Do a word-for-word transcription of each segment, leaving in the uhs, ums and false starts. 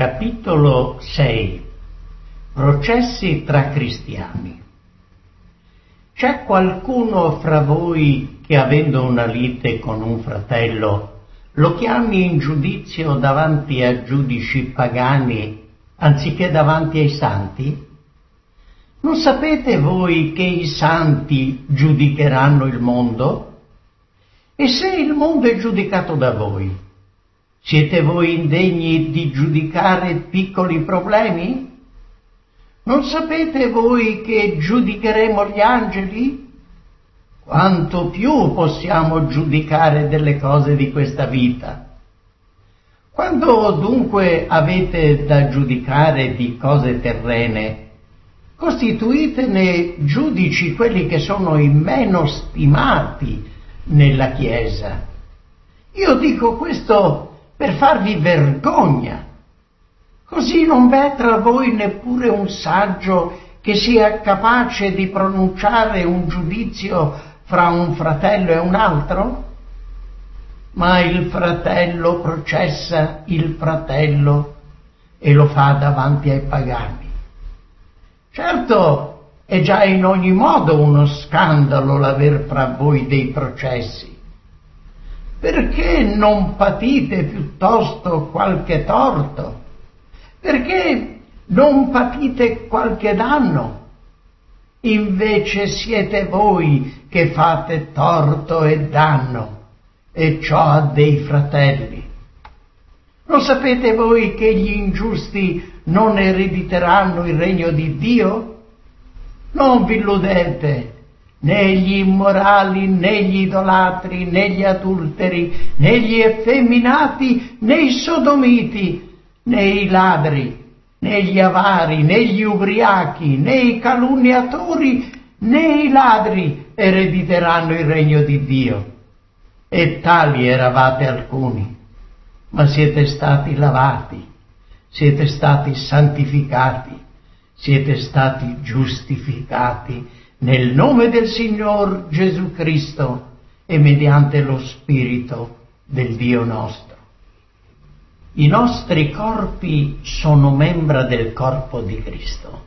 Capitolo sei. Processi tra cristiani. C'è qualcuno fra voi che, avendo una lite con un fratello, lo chiami in giudizio davanti a giudici pagani anziché davanti ai santi? Non sapete voi che i santi giudicheranno il mondo? E se il mondo è giudicato da voi, siete voi indegni di giudicare piccoli problemi? Non sapete voi che giudicheremo gli angeli? Quanto più possiamo giudicare delle cose di questa vita. Quando dunque avete da giudicare di cose terrene, costituitene giudici quelli che sono i meno stimati nella Chiesa. Io dico questo per farvi vergogna. Così non v'è tra voi neppure un saggio che sia capace di pronunciare un giudizio fra un fratello e un altro? Ma il fratello processa il fratello e lo fa davanti ai pagani. Certo, è già in ogni modo uno scandalo l'aver fra voi dei processi. Perché non patite piuttosto qualche torto? Perché non patite qualche danno? Invece siete voi che fate torto e danno, e ciò a dei fratelli. Non sapete voi che gli ingiusti non erediteranno il regno di Dio? Non vi illudete. Né gli immorali, né gli idolatri, né gli adulteri, né gli effeminati, né i sodomiti, né i ladri, né gli avari, né gli ubriachi, né i calunniatori, né i ladri erediteranno il regno di Dio. E tali eravate alcuni, ma siete stati lavati, siete stati santificati, siete stati giustificati nel nome del Signor Gesù Cristo e mediante lo Spirito del Dio nostro. I nostri corpi sono membra del corpo di Cristo.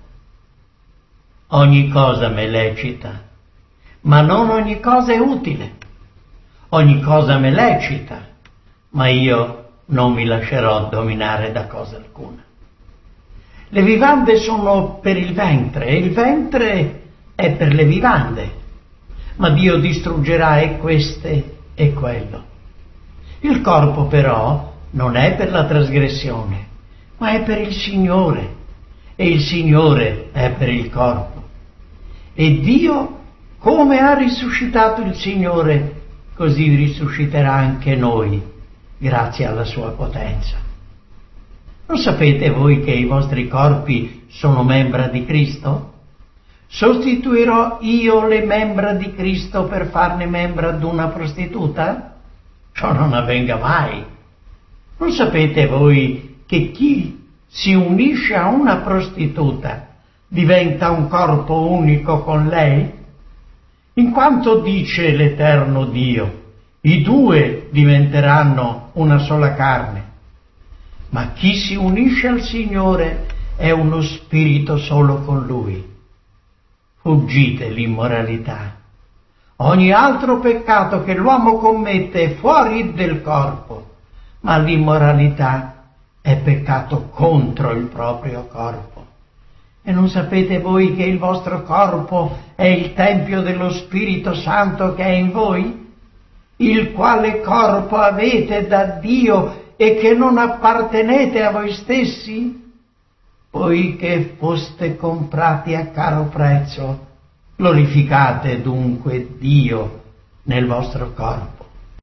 Ogni cosa m'è lecita, ma non ogni cosa è utile. Ogni cosa m'è lecita, ma io non mi lascerò dominare da cosa alcuna. Le vivande sono per il ventre, e il ventre è per le vivande, ma Dio distruggerà e queste e quello. Il corpo però non è per la trasgressione, ma è per il Signore, e il Signore è per il corpo. E Dio, come ha risuscitato il Signore, così risusciterà anche noi, grazie alla sua potenza. Non sapete voi che i vostri corpi sono membra di Cristo? Sostituirò io le membra di Cristo per farne membra d'una prostituta? Ciò non avvenga mai. Non sapete voi che chi si unisce a una prostituta diventa un corpo unico con lei? In quanto dice l'Eterno Dio, i due diventeranno una sola carne. Ma chi si unisce al Signore è uno spirito solo con Lui. Fuggite l'immoralità. Ogni altro peccato che l'uomo commette è fuori del corpo, ma l'immoralità è peccato contro il proprio corpo. E non sapete voi che il vostro corpo è il tempio dello Spirito Santo che è in voi, il quale corpo avete da Dio e che non appartenete a voi stessi? Poiché foste comprati a caro prezzo, glorificate dunque Dio nel vostro corpo.